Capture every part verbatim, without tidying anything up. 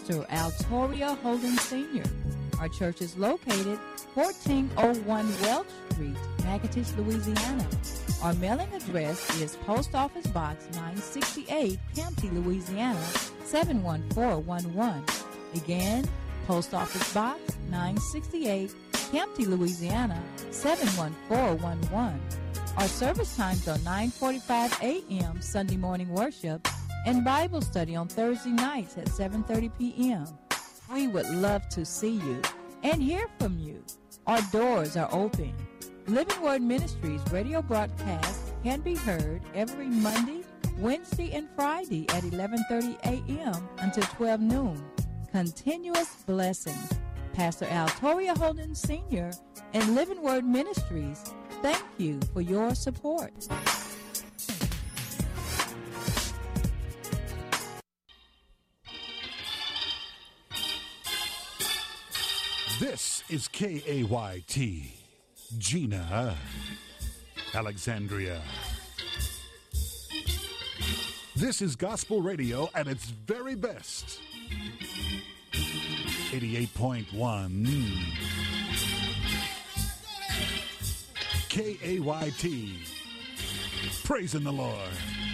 Pastor Altoria Holden Senior Our church is located fourteen oh one Welch Street, Natchitoches, Louisiana. Our mailing address is Post Office Box nine sixty-eight, Campty, Louisiana, seven one four one one. Again, Post Office Box nine sixty-eight, Campty, Louisiana, seven one four one one. Our service times are nine forty-five a.m. Sunday morning worship and Bible study on Thursday nights at seven thirty p.m. We would love to see you and hear from you. Our doors are open. Living Word Ministries radio broadcast can be heard every Monday, Wednesday, and Friday at eleven thirty a.m. until twelve noon. Continuous blessings. Pastor Altoria Holden Senior and Living Word Ministries, thank you for your support. This is K A Y T, Gina, Alexandria. This is gospel radio at its very best. eighty-eight point one K A Y T, praising the Lord.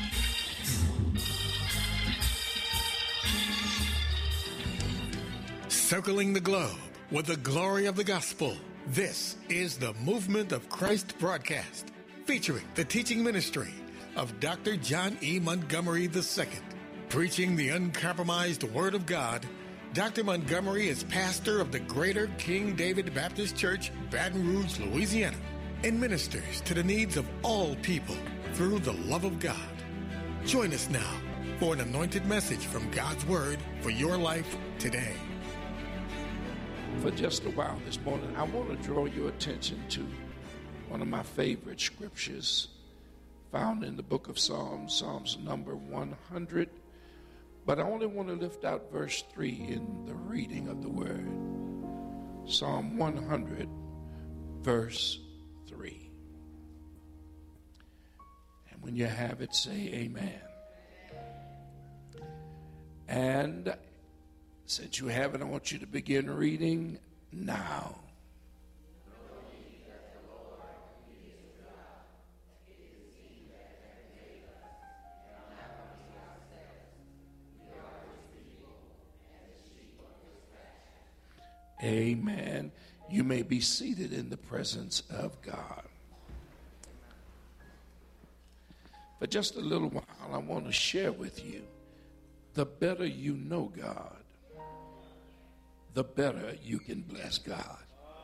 Circling the globe with the glory of the gospel. This is the Movement of Christ broadcast, featuring the teaching ministry of Doctor John E. Montgomery the Second. Preaching the uncompromised Word of God, Doctor Montgomery is pastor of the Greater King David Baptist Church, Baton Rouge, Louisiana, and ministers to the needs of all people through the love of God. Join us now for an anointed message from God's Word for your life today. For just a while this morning, I want to draw your attention to one of my favorite scriptures found in the book of Psalms, Psalms number one hundred. But I only want to lift out verse three in the reading of the word. Psalm one hundred, verse three. And when you have it, say amen. And since you have it, I want you to begin reading now. Amen. You may be seated in the presence of God. For just a little while, I want to share with you, the better you know God, the better you can bless God.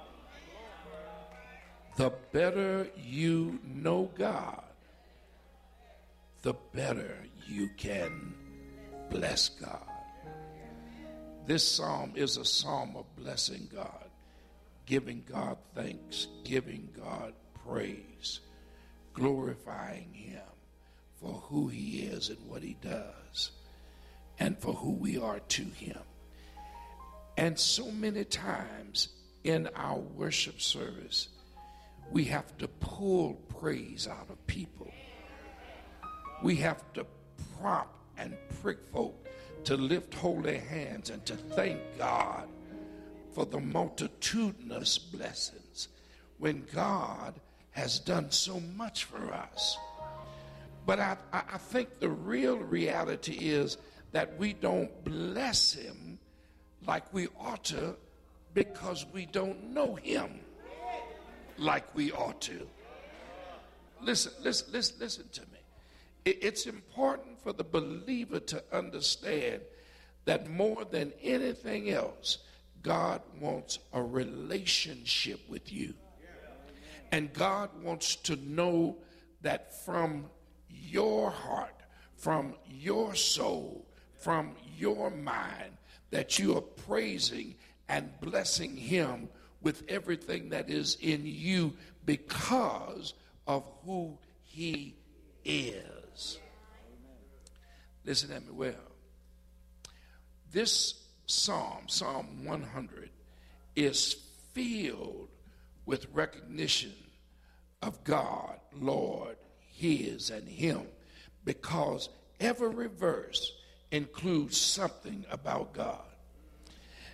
The better you know God, the better you can bless God. This psalm is a psalm of blessing God, giving God thanks, giving God praise, glorifying Him for who He is and what He does, and for who we are to Him. And so many times in our worship service, we have to pull praise out of people. We have to prompt and prick folk to lift holy hands and to thank God for the multitudinous blessings when God has done so much for us. But I, I think the real reality is that we don't bless Him like we ought to because we don't know Him like we ought to. Listen, listen, listen, listen to me. It's important for the believer to understand that more than anything else, God wants a relationship with you. And God wants to know that from your heart, from your soul, from your mind, that you are praising and blessing Him with everything that is in you because of who He is. Listen at me well. This psalm, Psalm one hundred, is filled with recognition of God, Lord, His, and Him, because every verse includes something about God.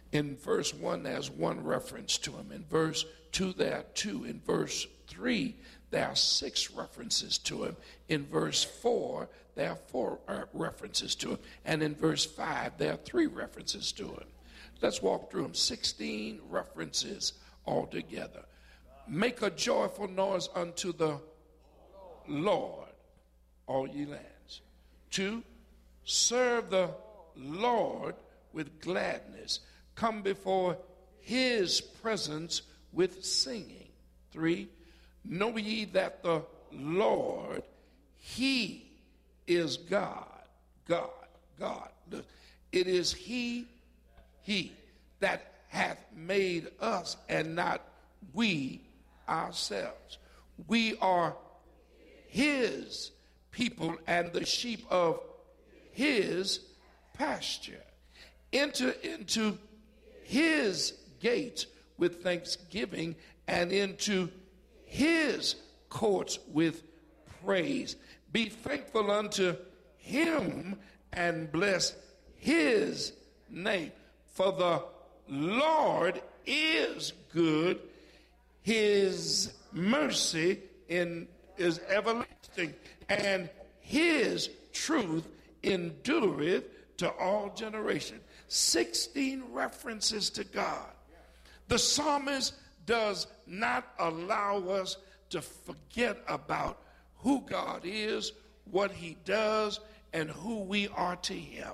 In verse one, there's one reference to him. In verse two, there are two. In verse three, there are six references to him. In verse four, there are four uh, references to him. And in verse five, there are three references to him. Let's walk through them. sixteen references altogether. Make a joyful noise unto the Lord, all ye lands. Two, serve the Lord with gladness. Come before his presence with singing. Three, know ye that the Lord, he is God. God, God. It is he, he that hath made us and not we ourselves. We are his people and the sheep of his pasture. Enter into his gates with thanksgiving and into his courts with praise. Be thankful unto him and bless his name. For the Lord is good. His mercy in, is everlasting, and his truth endureth to all generation. sixteen references to God. The psalmist does not allow us to forget about who God is, what he does, and who we are to him.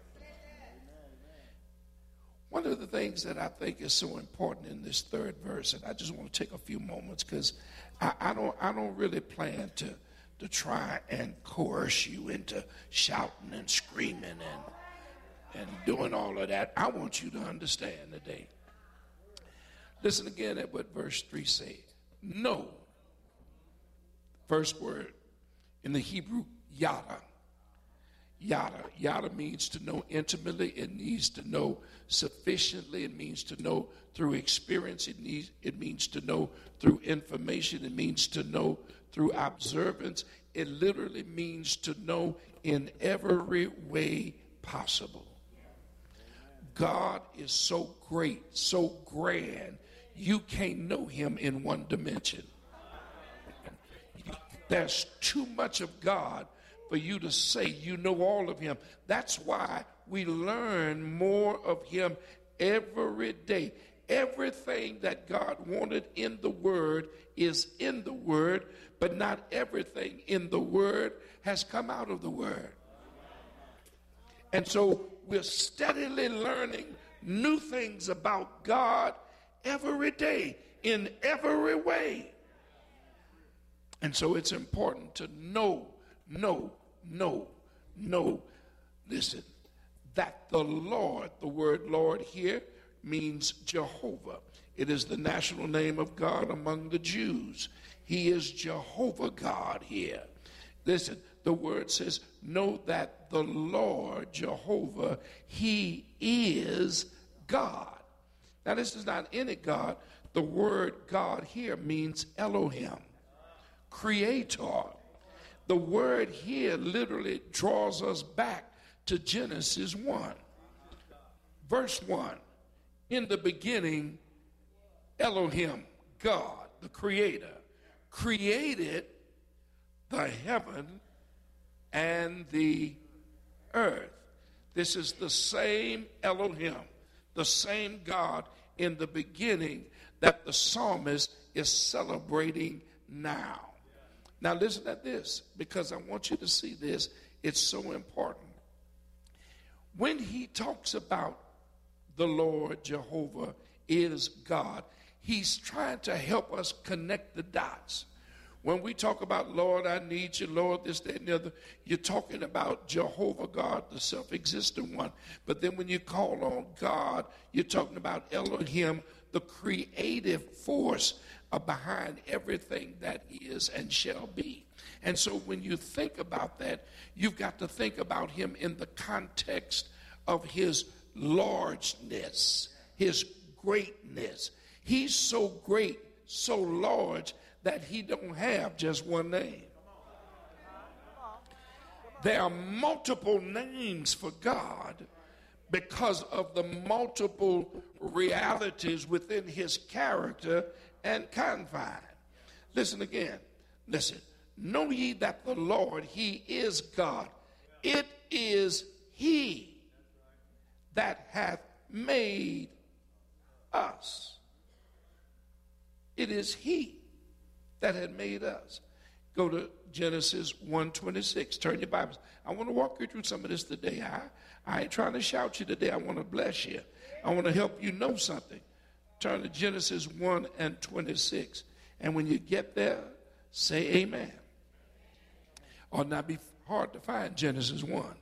One of the things that I think is so important in this third verse, and I just want to take a few moments because I, I don't I don't really plan to, to try and coerce you into shouting and screaming and, and doing all of that. I want you to understand today. Listen again at what verse three says. Know. First word in the Hebrew, yada. Yada. Yada means to know intimately. It needs to know sufficiently. It means to know through experience. It needs, it means to know through information. It means to know through observance. It literally means to know in every way possible. God is so great, so grand, you can't know him in one dimension. There's too much of God for you to say you know all of him. That's why we learn more of him every day. Everything that God wanted in the word is in the word, but not everything in the word has come out of the word. And so we're steadily learning new things about God every day in every way. And so it's important to know, know, know, know, listen, that the Lord, the word Lord here means Jehovah. It is the national name of God among the Jews. He is Jehovah God here. Listen, the word says, know that the Lord, Jehovah, he is God. Now, this is not any God. The word God here means Elohim, creator. The word here literally draws us back to Genesis one. Verse one, in the beginning, Elohim, God, the creator, created the heaven and the earth. This is the same Elohim, the same God in the beginning that the psalmist is celebrating now. Now listen at this, because I want you to see this. It's so important. When he talks about the Lord Jehovah is God, he's trying to help us connect the dots. When we talk about, Lord, I need you, Lord, this, that, and the other, you're talking about Jehovah God, the self-existent one. But then when you call on God, you're talking about Elohim, the creative force behind everything that is and shall be. And so when you think about that, you've got to think about him in the context of his largeness, his greatness. He's so great, so large, that he don't have just one name. There are multiple names for God, because of the multiple realities within his character and confine. Listen again. Listen. Know ye that the Lord, he is God. It is he that hath made us. It is he that had made us. Go to Genesis one twenty-six. Turn your Bibles. I want to walk you through some of this today. I, I ain't trying to shout you today. I want to bless you. I want to help you know something. Turn to Genesis one and twenty-six. And when you get there, say amen. Ought not be hard to find Genesis one.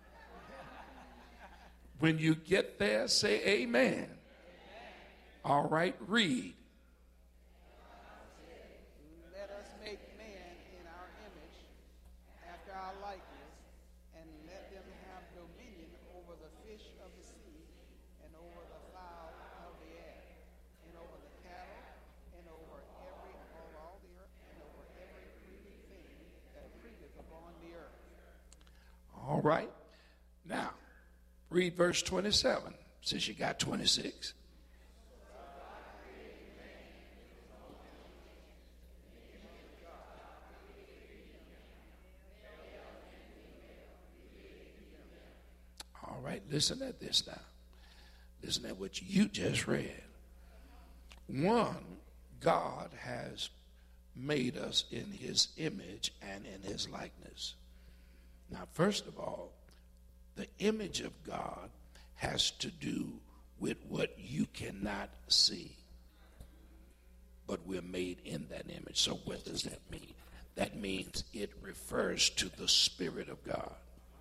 When you get there, say amen. All right, read. Let us make man in our image, after our likeness, and let them have dominion over the fish of the sea, and over the fowl of the air, and over the cattle, and over every over all the earth, and over every creeping thing that creepeth upon the earth. All right. Now, read verse twenty-seven, since you got twenty-six. All right, listen at this now. Listen at what you just read. One, God has made us in his image and in his likeness. Now, first of all, the image of God has to do with what you cannot see. But we're made in that image. So what does that mean? That means it refers to the Spirit of God.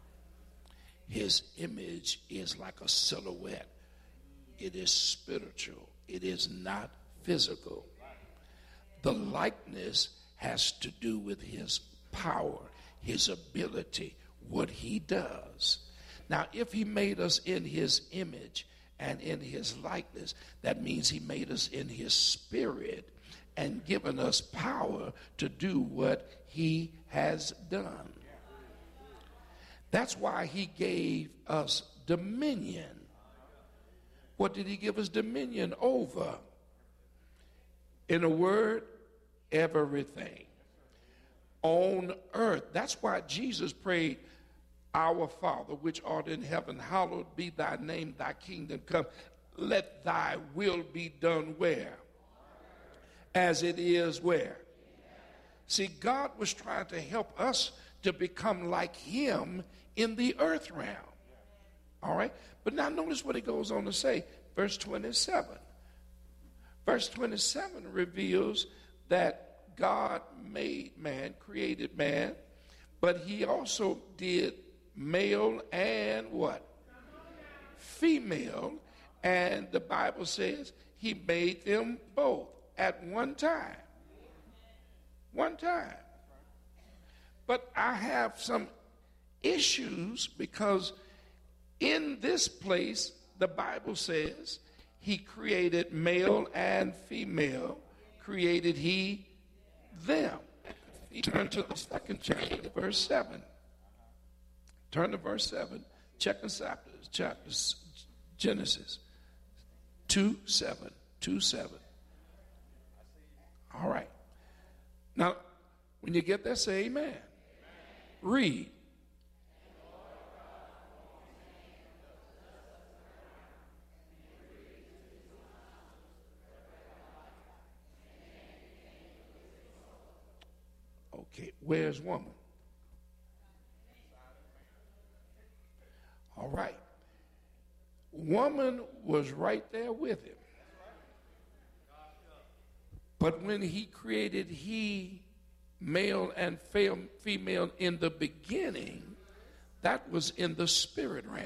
His image is like a silhouette. It is spiritual. It is not physical. The likeness has to do with his power, his ability, what he does. Now, if he made us in his image and in his likeness, that means he made us in his spirit and given us power to do what he has done. That's why he gave us dominion. What did he give us dominion over? In a word, everything. On earth. That's why Jesus prayed, Our Father, which art in heaven, hallowed be thy name, thy kingdom come. Let thy will be done where? As it is where? See, God was trying to help us to become like him in the earth realm. All right? But now notice what he goes on to say. Verse twenty-seven. Verse twenty-seven reveals that God made man, created man, but he also did male and what? Female. And the Bible says he made them both at one time. One time. But I have some issues because in this place, the Bible says he created male and female, created he them. He turned to the second chapter, verse seven. Turn to verse seven. Check the chapters, chapters, Genesis two seven, two seven. All right. Now, when you get there, say amen. Amen. Read. Okay, where's woman? All right. Woman was right there with him. But when he created he, male and female in the beginning, that was in the spirit realm.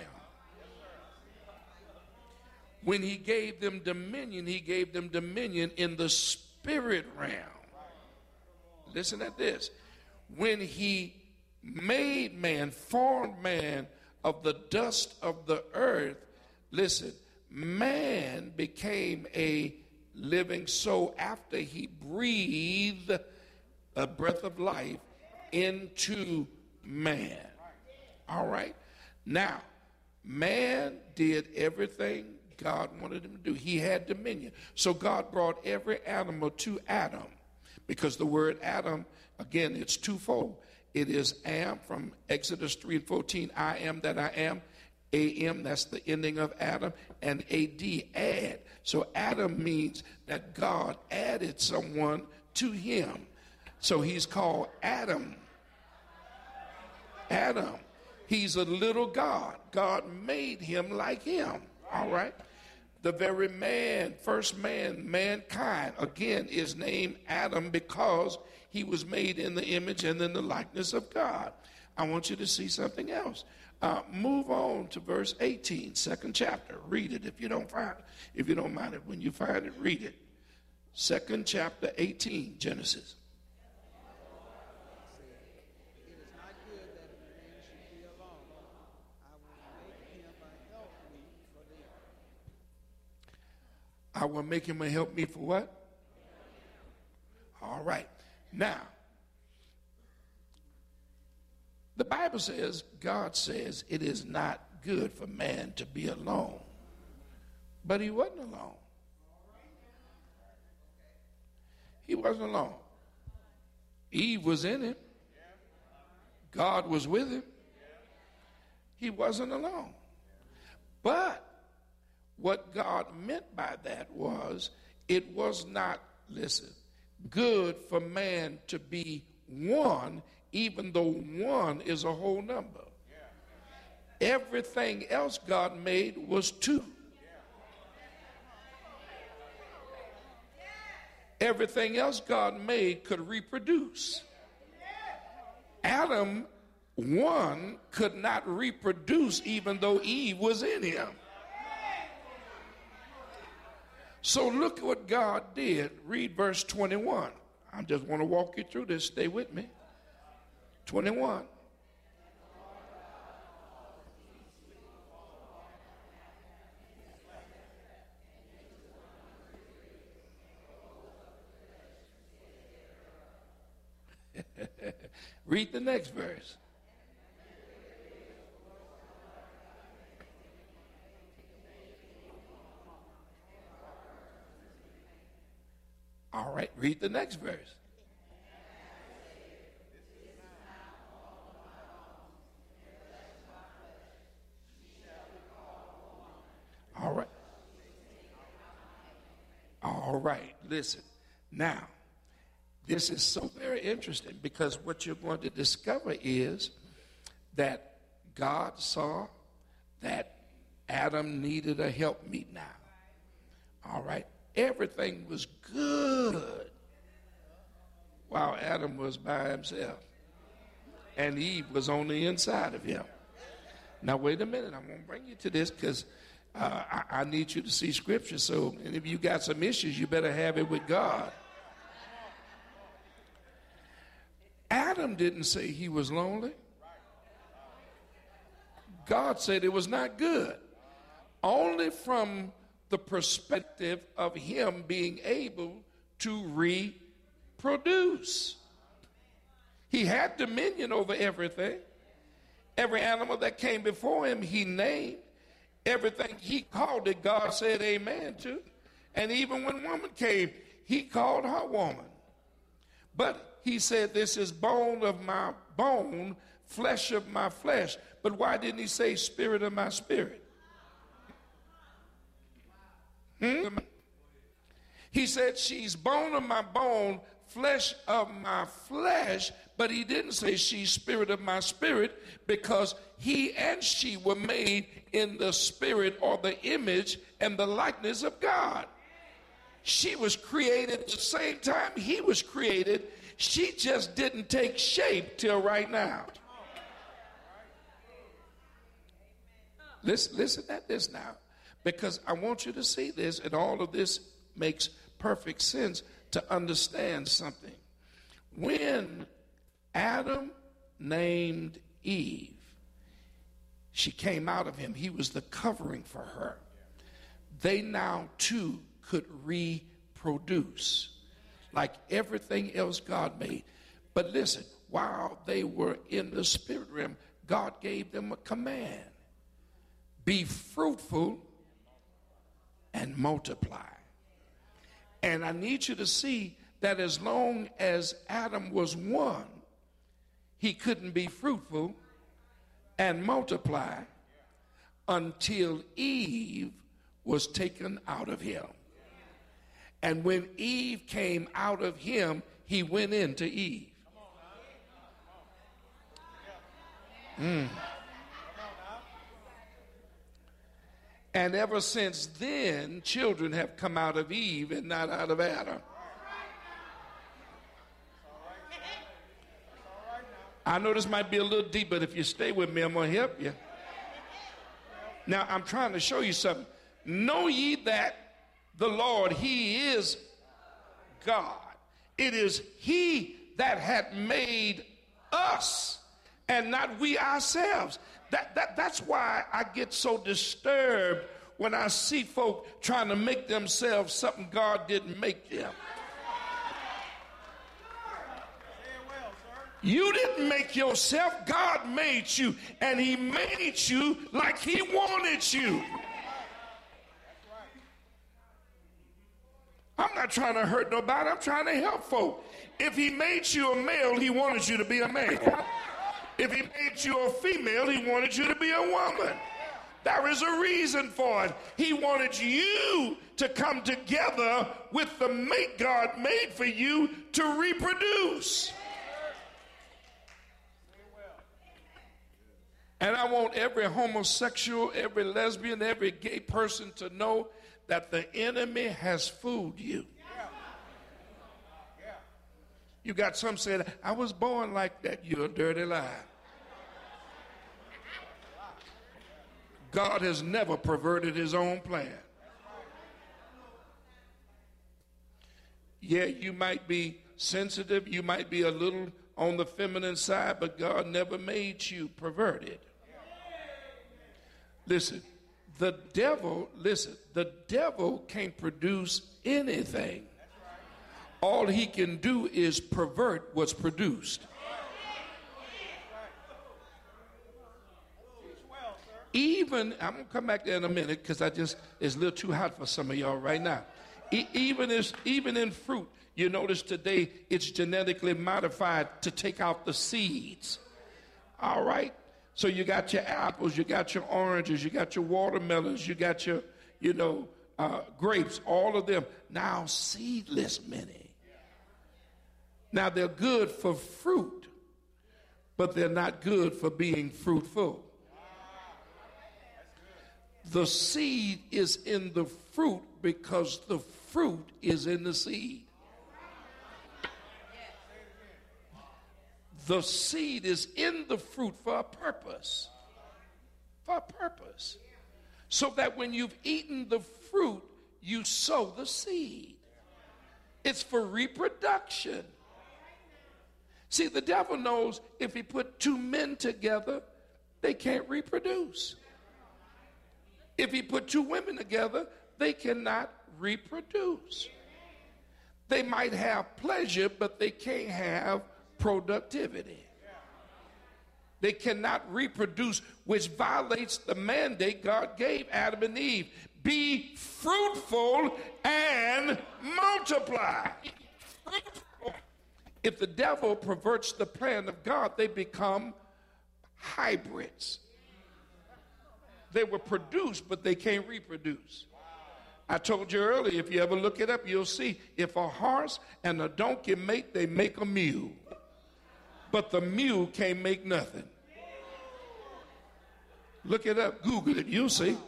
When he gave them dominion, he gave them dominion in the spirit realm. Listen at this. When he made man, formed man of the dust of the earth, listen, man became a living soul after he breathed a breath of life into man. All right. Now, Man did everything God wanted him to do. He had dominion. So God brought every animal to Adam, because the word Adam, again, it's twofold. It is am from Exodus three and fourteen, I am that I am. A-M, that's the ending of Adam, and A-D, add. So Adam means that God added someone to him. So he's called Adam. Adam. He's a little God. God made him like him. All right. The very man, first man, mankind, again, is named Adam because he was made in the image and in the likeness of God. I want you to see something else. Uh, move on to verse eighteen, second chapter. Read it if you don't find it. If you don't mind it, when you find it, read it. Second chapter, eighteen, Genesis. It is not good that a man should be alone. I will make him a helpmeet for them. I will make him a help me for what? All right. Now, the Bible says, God says it is not good for man to be alone. But he wasn't alone. He wasn't alone. Eve was in him. God was with him. He wasn't alone. But what God meant by that was, it was not, listen, good for man to be one, even though one is a whole number. Everything else God made was two. Everything else God made could reproduce. Adam, one, could not reproduce even though Eve was in him. So look at what God did. Read verse twenty-one. I just want to walk you through this. Stay with me. twenty-one. Read the next verse. All right, read the next verse. All right. All right, listen. Now, this is so very interesting, because what you're going to discover is that God saw that Adam needed a helpmeet now. All right. Everything was good while Adam was by himself and Eve was on the inside of him. Now, wait a minute. I'm going to bring you to this because uh, I, I need you to see Scripture. So, and if you got some issues, you better have it with God. Adam didn't say he was lonely. God said it was not good. Only from the perspective of him being able to reproduce. He had dominion over everything. Every animal that came before him, he named. Everything he called it, God said amen to. And even when woman came, he called her woman. But he said, this is bone of my bone, flesh of my flesh. But why didn't he say spirit of my spirit? Hmm? He said, she's bone of my bone, flesh of my flesh, but he didn't say she's spirit of my spirit, because he and she were made in the spirit or the image and the likeness of God. She was created at the same time he was created. She just didn't take shape till right now. Listen, listen at this now. Because I want you to see this, and all of this makes perfect sense to understand something. When Adam named Eve, she came out of him. He was the covering for her. They now, too, could reproduce like everything else God made. But listen, while they were in the spirit realm, God gave them a command. be fruitful and multiply. And I need you to see that as long as Adam was one, he couldn't be fruitful and multiply until Eve was taken out of him. And when Eve came out of him, he went into Eve. Mm. And ever since then, children have come out of Eve and not out of Adam. I know this might be a little deep, but if you stay with me, I'm going to help you. Now, I'm trying to show you something. Know ye that the Lord, he is God. It is he that had made us and not we ourselves. That, that, that's why I get so disturbed when I see folk trying to make themselves something God didn't make them. You didn't make yourself. God made you, and he made you like he wanted you. I'm not trying to hurt nobody. I'm trying to help folk. If he made you a male, he wanted you to be a man. If he made you a female, he wanted you to be a woman. There is a reason for it. He wanted you to come together with the mate God made for you to reproduce. And I want every homosexual, every lesbian, every gay person to know that the enemy has fooled you. You got some saying, I was born like that. You're a dirty lie. God has never perverted his own plan. Yeah, you might be sensitive. You might be a little on the feminine side, but God never made you perverted. Listen, the devil, listen, the devil can't produce anything. All he can do is pervert what's produced. Even, I'm going to come back there in a minute because I just, it's a little too hot for some of y'all right now. E- even, as, even in fruit, you notice today it's genetically modified to take out the seeds. All right? So you got your apples, you got your oranges, you got your watermelons, you got your, you know, uh, grapes, all of them. Now seedless many. Now they're good for fruit, but they're not good for being fruitful. The seed is in the fruit because the fruit is in the seed. The seed is in the fruit for a purpose. For a purpose. So that when you've eaten the fruit, you sow the seed. It's for reproduction. See, the devil knows if he put two men together, they can't reproduce. If he put two women together, they cannot reproduce. They might have pleasure, but they can't have productivity. They cannot reproduce, which violates the mandate God gave Adam and Eve. Be fruitful and multiply. If the devil perverts the plan of God, they become hybrids. They were produced, but they can't reproduce. I told you earlier, if you ever look it up, you'll see if a horse and a donkey mate, they make a mule. But the mule can't make nothing. Look it up, Google it, you'll see.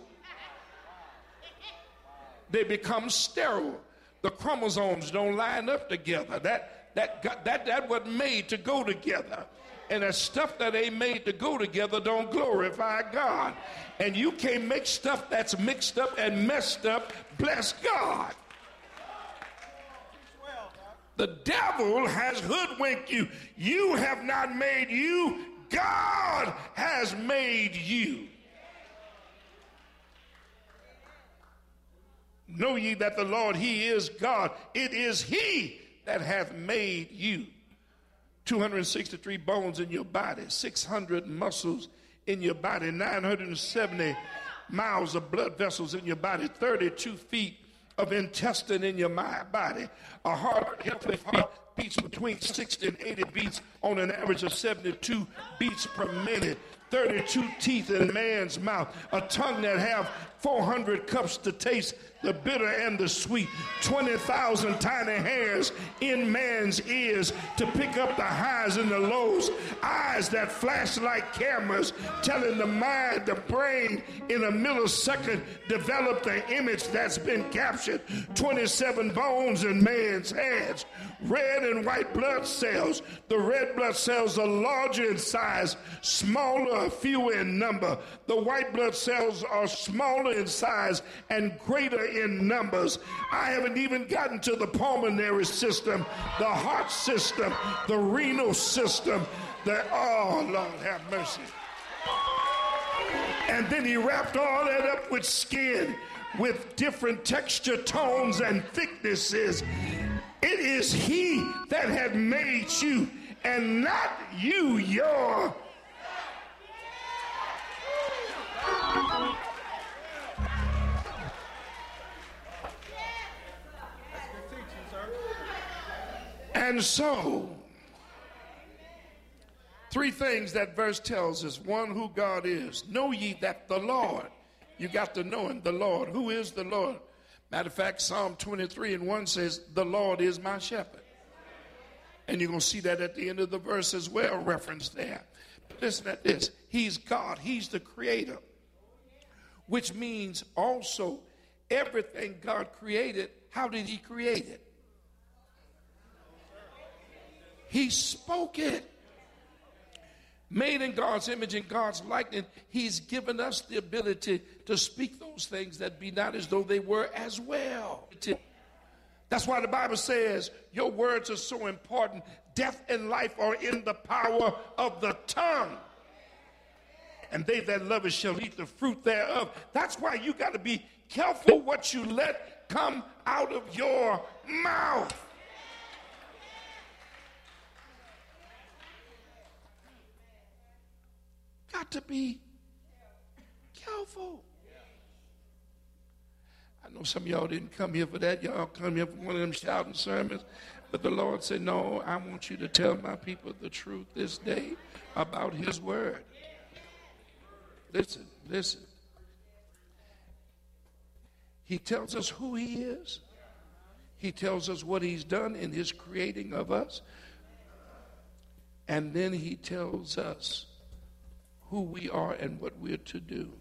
They become sterile. The chromosomes don't line up together. That that got, that that wasn't made to go together. And the stuff that ain't made to go together don't glorify God. And you can't make stuff that's mixed up and messed up bless God. The devil has hoodwinked you. You have not made you. God has made you. Know ye that the Lord, he is God. It is he that hath made you. two hundred sixty-three bones in your body, six hundred muscles in your body, nine hundred seventy miles of blood vessels in your body, thirty-two feet of intestine in your body. A heart, healthy heart beats between sixty and eighty beats on an average of seventy-two beats per minute. thirty-two teeth in man's mouth. A tongue that have four hundred cups to taste the bitter and the sweet. twenty thousand tiny hairs in man's ears to pick up the highs and the lows. Eyes that flash like cameras, telling the mind, the brain, in a millisecond, develop the image that's been captured. twenty-seven bones in man's hands. Red and white blood cells. The red blood cells are larger in size, smaller, fewer in number. The white blood cells are smaller in size and greater in numbers. I haven't even gotten to the pulmonary system, the heart system, the renal system, the, oh, Lord have mercy. And then he wrapped all that up with skin, with different texture, tones, and thicknesses. It is he that had made you, and not you your. And so, three things that verse tells us. One, who God is. Know ye that the Lord, you got to know him, the Lord. Who is the Lord? Matter of fact, Psalm twenty-three and one says, the Lord is my shepherd. And you're going to see that at the end of the verse as well, referenced there. But listen at this. He's God. He's the creator. Which means also everything God created, how did he create it? He spoke it. Made in God's image and God's likeness, he's given us the ability to speak those things that be not as though they were as well. That's why the Bible says your words are so important. Death and life are in the power of the tongue. And they that love it shall eat the fruit thereof. That's why you got to be careful what you let come out of your mouth. Got to be careful. I know some of y'all didn't come here for that. Y'all come here for one of them shouting sermons. But the Lord said, no, I want you to tell my people the truth this day about his word. Listen, listen. He tells us who he is. He tells us what he's done in his creating of us. And then he tells us who we are and what we're to do.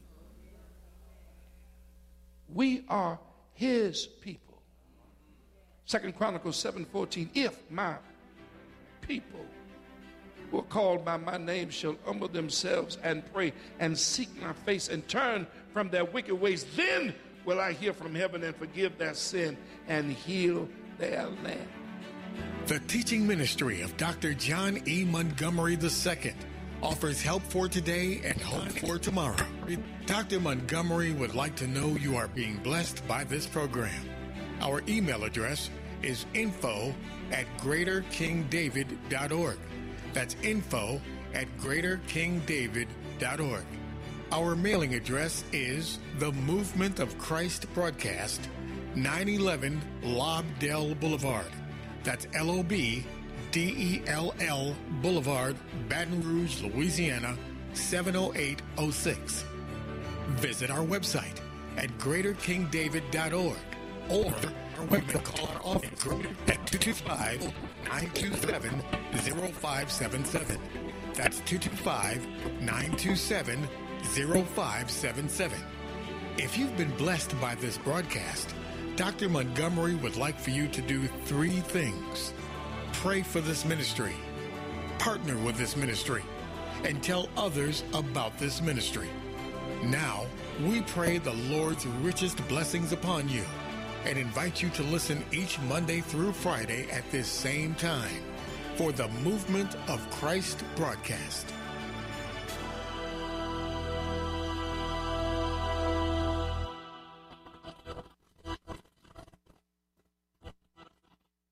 We are his people. Second Chronicles seven fourteen. If my people who are called by my name shall humble themselves and pray and seek my face and turn from their wicked ways, then will I hear from heaven and forgive their sin and heal their land. The teaching ministry of Doctor John E. Montgomery the Second offers help for today and hope for tomorrow. Doctor Montgomery would like to know you are being blessed by this program. Our email address is info at greater king david dot org. That's info at greater king david dot org. Our mailing address is The Movement of Christ Broadcast, nine eleven Lobdell Boulevard. That's L O B D E L L Boulevard, Baton Rouge, Louisiana, seven oh eight oh six. Visit our website at greater king david dot org or our call our office at two two five, nine two seven, zero five seven seven. That's two two five, nine two seven, zero five seven seven. If you've been blessed by this broadcast, Doctor Montgomery would like for you to do three things. Pray for this ministry, partner with this ministry, and tell others about this ministry. Now, we pray the Lord's richest blessings upon you and invite you to listen each Monday through Friday at this same time for the Movement of Christ broadcast.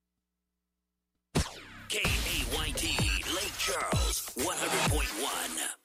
K A Y T, Lake Charles, one hundred point one.